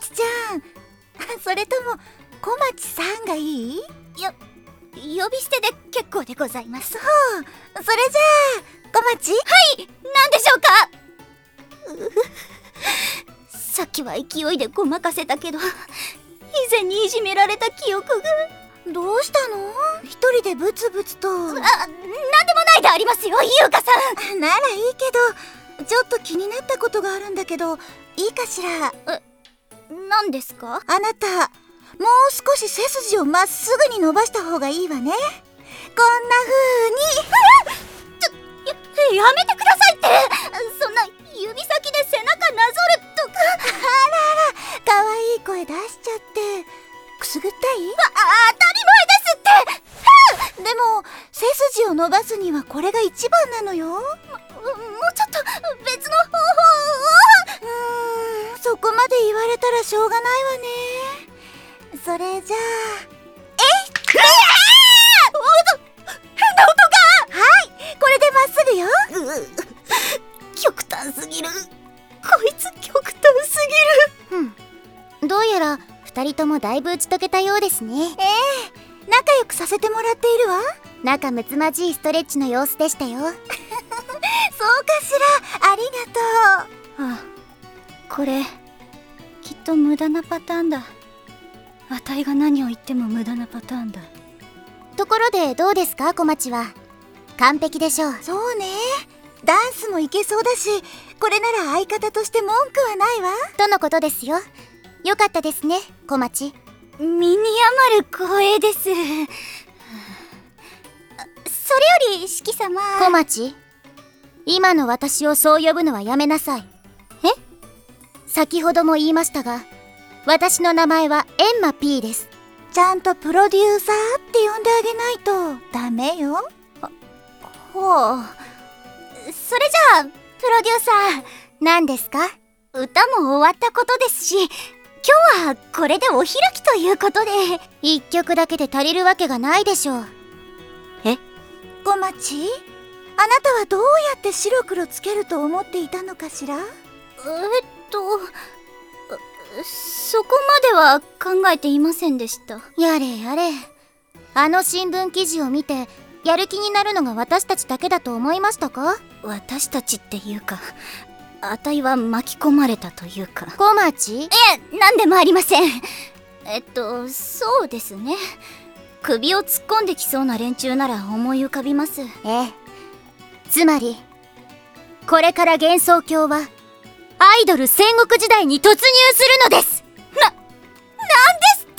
ちちゃん。それとも小町さんがいい？ 呼び捨てで結構でございます。 そう、それじゃあ小町。 はい、何でしょうか。さっきは勢いでごまかせたけど、以前にいじめられた記憶が。 どうしたの？一人でブツブツと。 なんでもないでありますよ、優香さん。ならいいけど、ちょっと気になったことがあるんだけど、いいかしら？ 何ですか？ あなた、もう少し背筋をまっすぐに伸ばした方がいいわね。こんな風に。やめてくださいって。そんな指先で背中なぞるとか。 あらかわいい声出しちゃって。くすぐったい？ 当たり前ですって。でも背筋を伸ばすにはこれが一番なのよ。 もうちょっと別の方法を。そこまで言われたらしょうがないわね。それじゃあ変な音が。はい、これでまっすぐよ。 極端すぎる。こいつ極端すぎる。どうやら2人ともだいぶ打ち解けたようですね。 仲良くさせてもらっているわ。 仲睦まじいストレッチの様子でしたよ。そうかしら、ありがとう。 これきっと無駄なパターンだ。あたいが何を言っても無駄なパターンだ。 ところでどうですか、小町は。完璧でしょう。 そうね、ダンスもいけそうだし、これなら相方として文句はないわ。 とのことですよ。よかったですね、小町。 身に余る光栄です。それより四季様。 小町、今の私をそう呼ぶのはやめなさい。先ほども言いましたが、私の名前はエンマ P です。 ちゃんとプロデューサーって呼んであげないとダメよ。 ほう。それじゃあプロデューサー。 何ですか？ 歌も終わったことですし、今日はこれでお開きということで。 一曲だけで足りるわけがないでしょう。 小町、あなたはどうやって白黒つけると思っていたのかしら？ そこまでは考えていませんでした。 やれやれ、あの新聞記事を見てやる気になるのが私たちだけだと思いましたか？ 私たちっていうか、あたいは巻き込まれたというか。 小町？ なんでもありません。そうですね。首を突っ込んできそうな連中なら思い浮かびます。 つまりこれから幻想郷はアイドル戦国時代に突入するのです。 なんですって？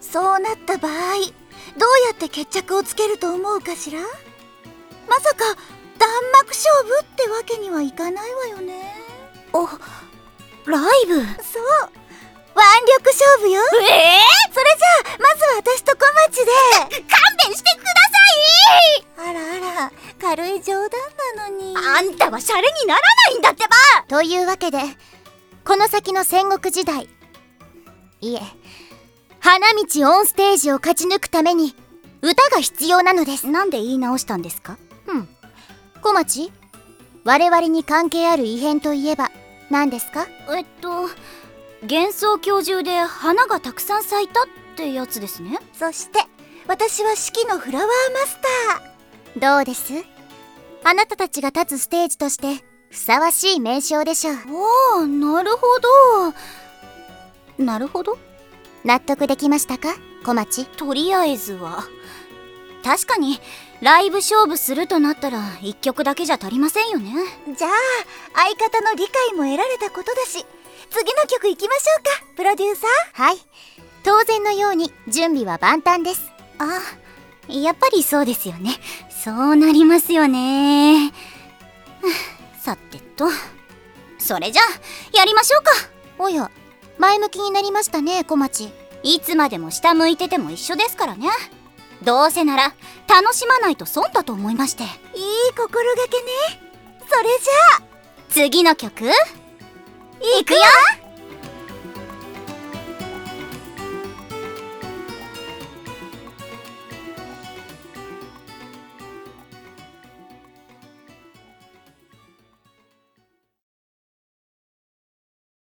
そうなった場合、どうやって決着をつけると思うかしら？まさか弾幕勝負ってわけにはいかないわよね。 ライブ？ そう、腕力勝負よ。それじゃあまずは私と小町で。 勘弁してください。 あら軽い冗談なのに。 あんたはシャレにならないんだってば。 というわけで、この先の戦国時代、いえ、花道オンステージを勝ち抜くために歌が必要なのです。 なんで言い直したんですか？ 小町、我々に関係ある異変といえば何ですか？ 幻想郷中で花がたくさん咲いたってやつですね。 そして私は四季のフラワーマスター。どうです？あなたたちが立つステージとしてふさわしい名称でしょう。 なるほど。なるほど。 納得できましたか、小町？ とりあえずは。確かにライブ勝負するとなったら1曲だけじゃ足りませんよね。 じゃあ相方の理解も得られたことだし、次の曲いきましょうか、プロデューサー。はい、当然のように準備は万端です。 やっぱりそうですよね。そうなりますよね。さてと、それじゃあやりましょうか。 おや、前向きになりましたね、小町。 いつまでも下向いてても一緒ですからね。どうせなら楽しまないと損だと思いまして。 いい心がけね。それじゃあ次の曲いくよ。